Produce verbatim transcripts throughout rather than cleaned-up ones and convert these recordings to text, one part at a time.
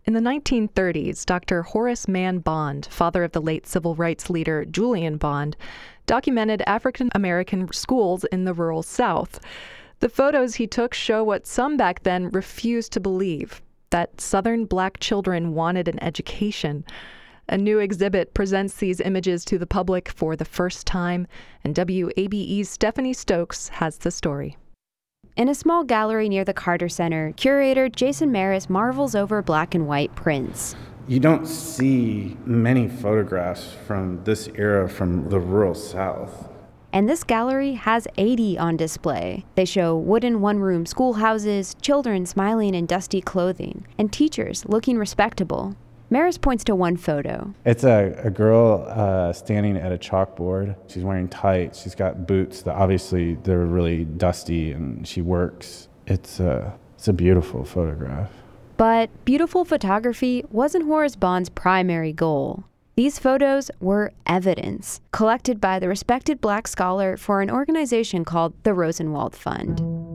In the nineteen thirties, Doctor Horace Mann Bond, father of the late civil rights leader Julian Bond, documented African American schools in the rural South. The photos he took show what some back then refused to believe, that Southern black children wanted an education. A new exhibit presents these images to the public for the first time, and W A B E's Stephanie Stokes has the story. In a small gallery near the Carter Center, curator Jason Maris marvels over black and white prints. You don't see many photographs from this era from the rural South. And this gallery has eighty on display. They show wooden one-room schoolhouses, children smiling in dusty clothing, and teachers looking respectable. Maris points to one photo. It's a, a girl uh, standing at a chalkboard. She's wearing tights. She's got boots that obviously they're really dusty, and she works. It's a, it's a beautiful photograph. But beautiful photography wasn't Horace Bond's primary goal. These photos were evidence, collected by the respected black scholar for an organization called the Rosenwald Fund.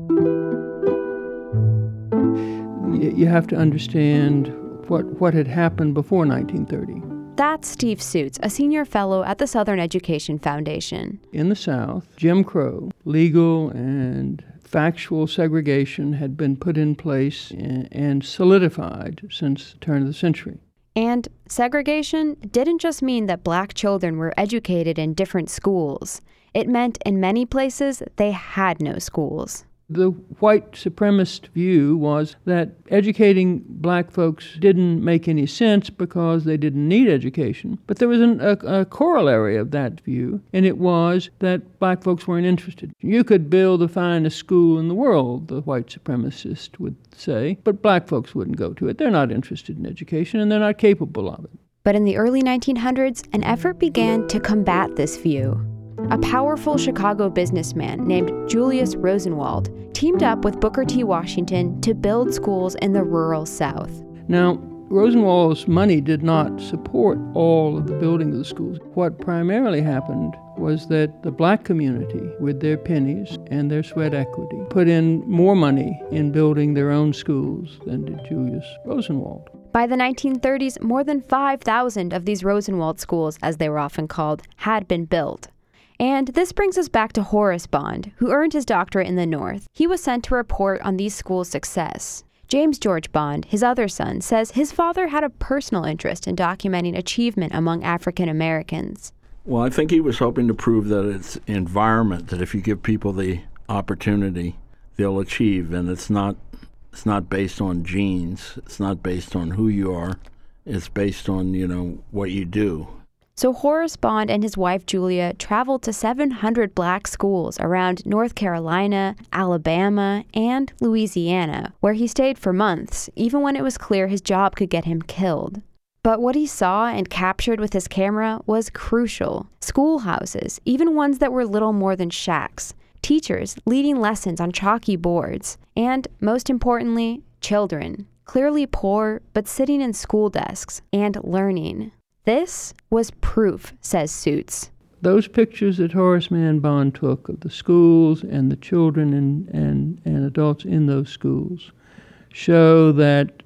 You have to understand what, what had happened before nineteen thirty. That's Steve Suits, a senior fellow at the Southern Education Foundation. In the South, Jim Crow, legal and factual segregation had been put in place and, and solidified since the turn of the century. And segregation didn't just mean that black children were educated in different schools. It meant in many places they had no schools. The white supremacist view was that educating black folks didn't make any sense because they didn't need education. But there was an, a, a corollary of that view, and it was that black folks weren't interested. You could build the finest school in the world, the white supremacist would say, but black folks wouldn't go to it. They're not interested in education, and they're not capable of it. But in the early nineteen hundreds, an effort began to combat this view. A powerful Chicago businessman named Julius Rosenwald teamed up with Booker T. Washington to build schools in the rural South. Now, Rosenwald's money did not support all of the building of the schools. What primarily happened was that the black community, with their pennies and their sweat equity, put in more money in building their own schools than did Julius Rosenwald. By the nineteen thirties, more than five thousand of these Rosenwald schools, as they were often called, had been built. And this brings us back to Horace Bond, who earned his doctorate in the North. He was sent to report on these schools' success. James George Bond, his other son, says his father had a personal interest in documenting achievement among African Americans. Well, I think he was hoping to prove that it's environment, that if you give people the opportunity, they'll achieve. And it's not, it's not based on genes. It's not based on who you are. It's based on, you know, what you do. So Horace Bond and his wife Julia traveled to seven hundred black schools around North Carolina, Alabama, and Louisiana, where he stayed for months, even when it was clear his job could get him killed. But what he saw and captured with his camera was crucial. Schoolhouses, even ones that were little more than shacks, teachers leading lessons on chalky boards, and, most importantly, children, clearly poor, but sitting in school desks and learning. This was proof, says Suits. Those pictures that Horace Mann Bond took of the schools and the children and, and, and adults in those schools show that,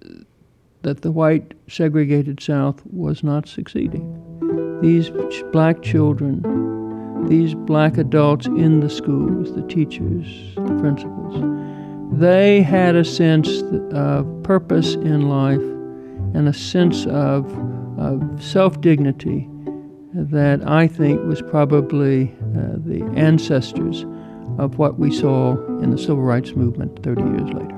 that the white segregated South was not succeeding. These black children, these black adults in the schools, the teachers, the principals, they had a sense of purpose in life and a sense of of self-dignity that I think was probably uh, the ancestors of what we saw in the civil rights movement thirty years later.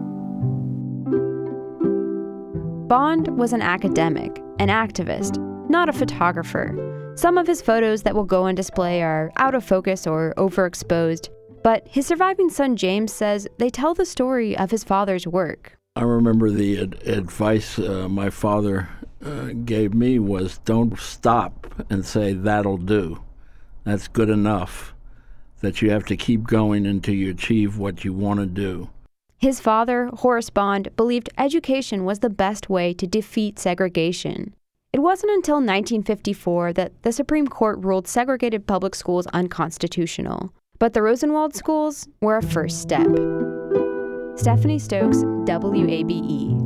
Bond was an academic, an activist, not a photographer. Some of his photos that will go on display are out of focus or overexposed, but his surviving son James says they tell the story of his father's work. I remember the ad- advice uh, my father uh, gave me was don't stop and say, that'll do. That's good enough. That you have to keep going until you achieve what you want to do. His father, Horace Bond, believed education was the best way to defeat segregation. It wasn't until nineteen fifty-four that the Supreme Court ruled segregated public schools unconstitutional. But the Rosenwald schools were a first step. Stephanie Stokes, W A B E.